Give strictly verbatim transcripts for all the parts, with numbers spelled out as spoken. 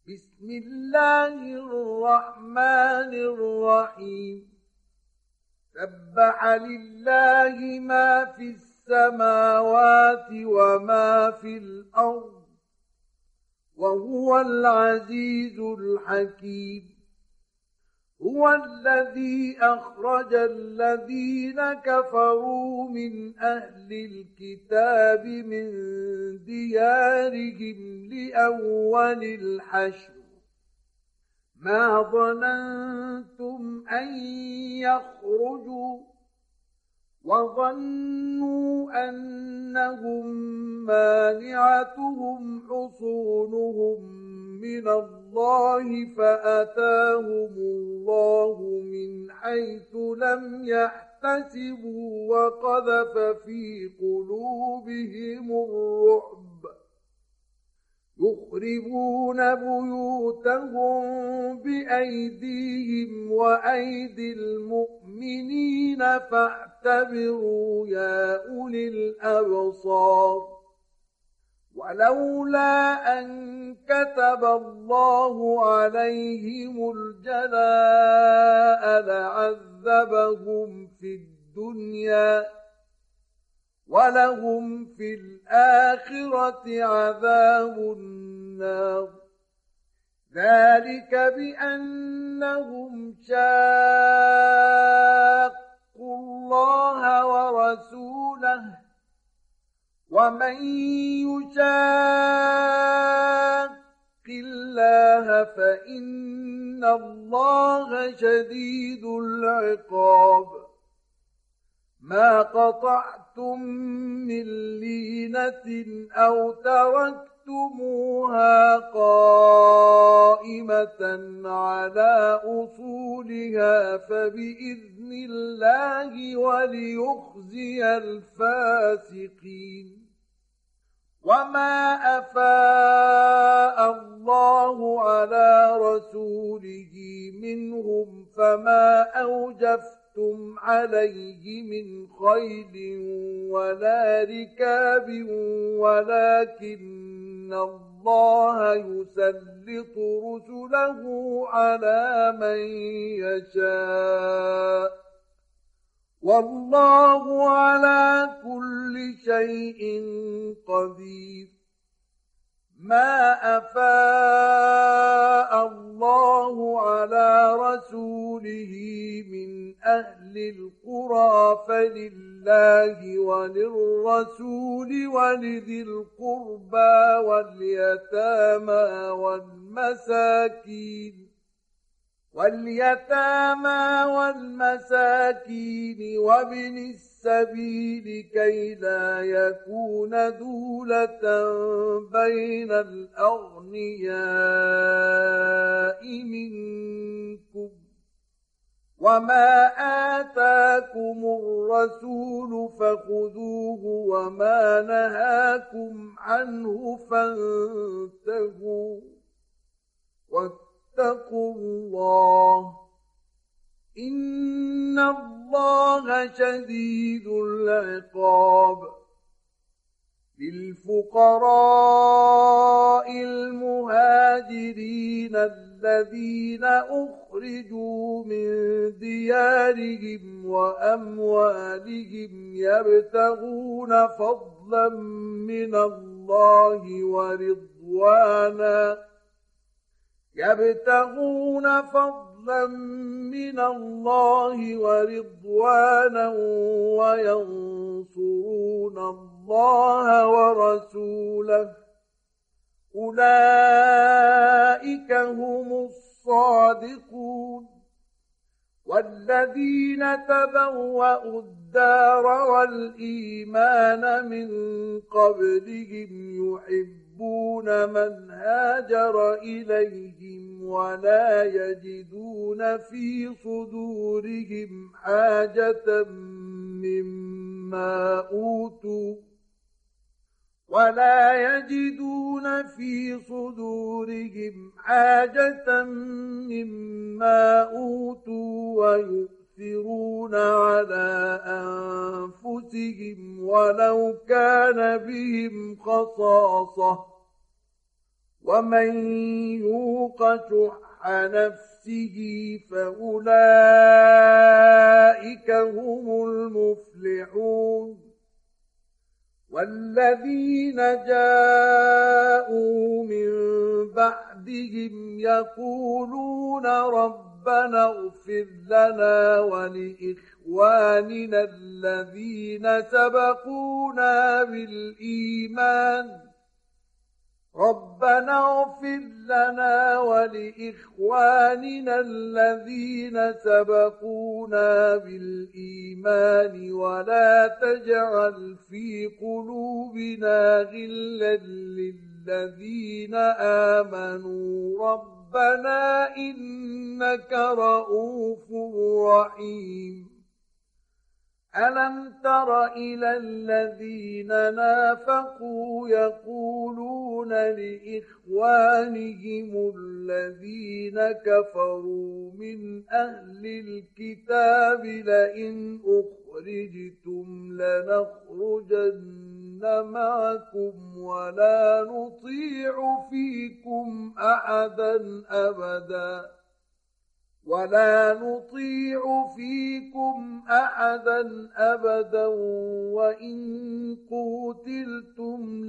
بسم الله الرحمن الرحيم سبح لله ما في السماوات وما في الأرض وهو العزيز الحكيم. هو الذي أخرج الذين كفروا من أهل الكتاب من ديارهم لأول الحشر ما ظننتم أن يخرجوا وظنوا أنهم مانعتهم حصونهم من الله فأتاهم الله من حيث لم يحتسبوا وقذف في قلوبهم الرعب يخربون بيوتهم بأيديهم وأيدي المؤمنين فاعتبروا يا أولي الأبصار. ولولا أن كتب الله عليهم الجلاء لعذبهم في الدنيا ولهم في الآخرة عذاب النار. ذلك بأنهم شاقوا الله ورسوله ومن يشاق الله فإن الله شديد العقاب. ما قطعتم من لينة أو تركتموها قائمة على أصولها فبإذن الله وليخزي الفاسقين. وما أفاء الله على رسوله منهم فما أوجفتم عليه من خيل ولا ركاب ولكن الله يسلط رسله على من يشاء والله على كل شيء قدير. ما أفاء الله على رسوله من أهل القرى فلله وللرسول ولذي القربى واليتامى والمساكين واليتامى والمساكين وابن السبيل كي لا يكون دولة بين الأغنياء منكم. وما آتاكم الرسول فخذوه وما نهاكم عنه فانتهوا واتقوا الله إن الله شديد العقاب. للفقراء المهاجرين الذين أخرجوا من ديارهم وأموالهم يبتغون فضلا من الله ورضوانا يبتغون فضلا من الله ورضوانا وينصرون الله ورسوله أولئك هم الصادقون. والذين تبوأوا الدار والإيمان من قبلهم يحبون من هاجر إليهم ولا يجدون في صدورهم حاجة مما أوتوا ولا يجدون في صدورهم حاجة مما أوتوا ويؤثرون على أنفسهم ولو كان بهم خصاصة ومن يوق شح نفسه فأولئك هم المفلحون والذين جاءوا من بعدهم يقولون ربنا اغفر لنا ولإخواننا الذين سبقونا بالإيمان ربنا اغفر لنا ولإخواننا الذين سبقونا بالإيمان ولا تجعل في قلوبنا غلا للذين آمنوا ربنا إنك رؤوف رحيم ألم تر إلى الذين نافقوا يقولون لإخوانهم الذين كفروا من أهل الكتاب لئن أخرجتم لنخرجن معكم ولا نطيع فيكم أحدا أبدا ولا نطيع فيكم أحدا أبدا وإن قتلتم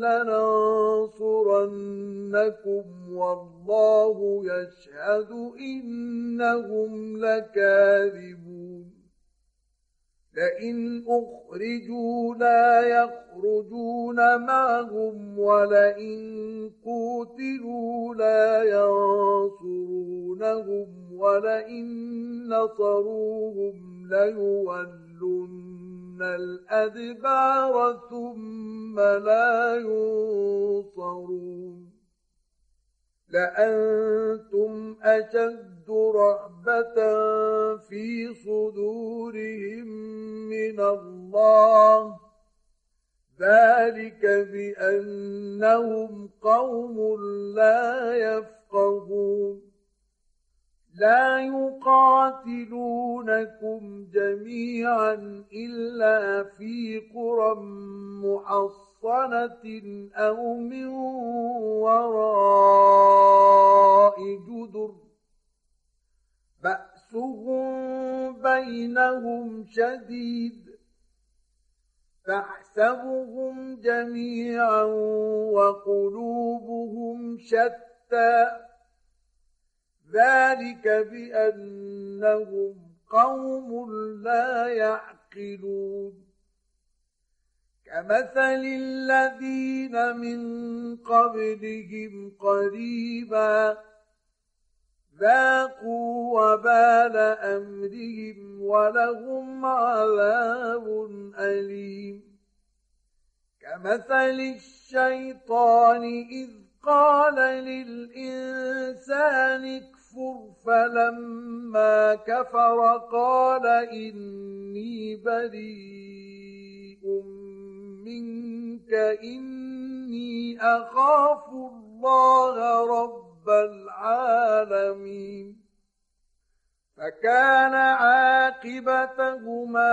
لننصرنكم والله يشهد إنهم لكاذبون لئن أخرجوا لا يخرجون معهم ولئن قتلوا لا ينصرونهم ولئن نصروهم ليولن الأدبار ثم لا ينصرون لأنتم أشد رهبة في صدورهم من الله ذلك بأنهم قوم لا يفقهون لا يقاتلونكم جميعا إلا في قرى محصنة أو من وراء جدر بأسهم بينهم شديد تحسبهم جميعا وقلوبهم شتى ذلك بأنهم قوم لا يعقلون كمثل الذين من قبلهم قريبا ذاقوا وبال أمرهم ولهم عذاب أليم كمثل الشيطان إذ قال للإنسان اكفر فلما كفر قال إني بريء منك إني أخاف الله رب العالمين فكان عاقبتهما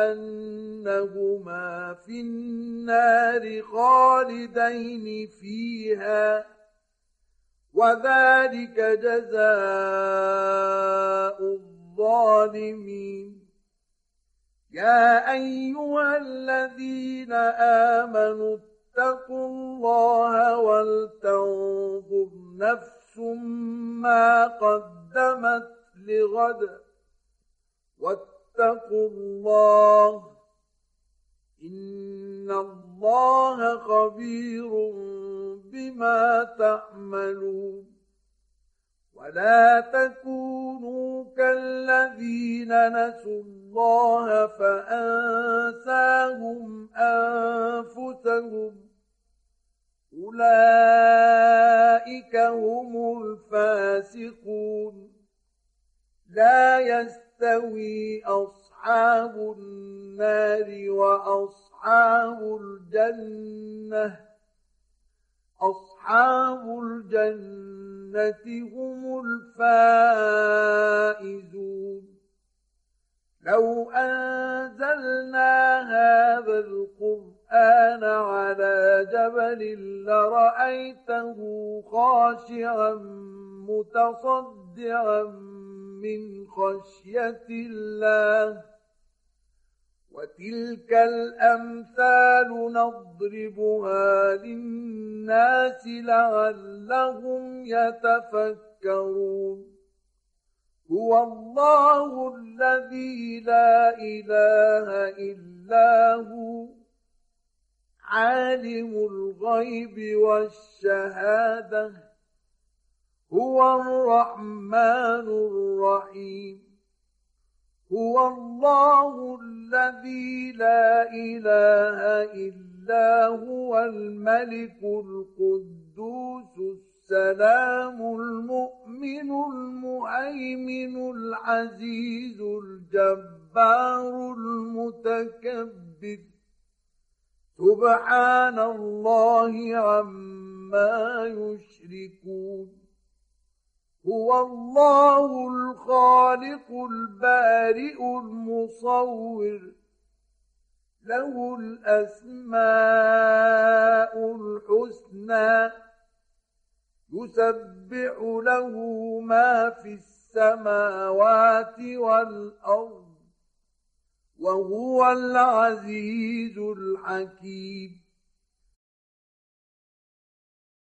أنهما في النار خالدين فيها وذلك جزاء الظالمين يا أيها الذين آمنوا اتقوا الله ولتنظر نفس ما قدمت لغد واتقوا الله إن الله خبير بما تعملون ولا تكونوا كالذين نسوا الله فأنساهم أنفسهم أولئك هم الفاسقون لا يستوي أصحاب النار وأصحاب الجنة أصحاب الجنة هم الفائزون لو أنزلنا هذا القرآن القرآن على جبل لرأيته خاشعا متصدعا من خشية الله وتلك الأمثال نضربها للناس لعلهم يتفكرون هو الله الذي لا إله إلا هو عالم الغيب والشهادة هو الرحمن الرحيم هو الله الذي لا إله إلا هو الملك القدوس السلام المؤمن المهيمن العزيز الجبار المتكبر سبحان الله عما يشركون هو الله الخالق البارئ المصور له الأسماء الحسنى يسبح له ما في السماوات والأرض وهو العزيز الحكيم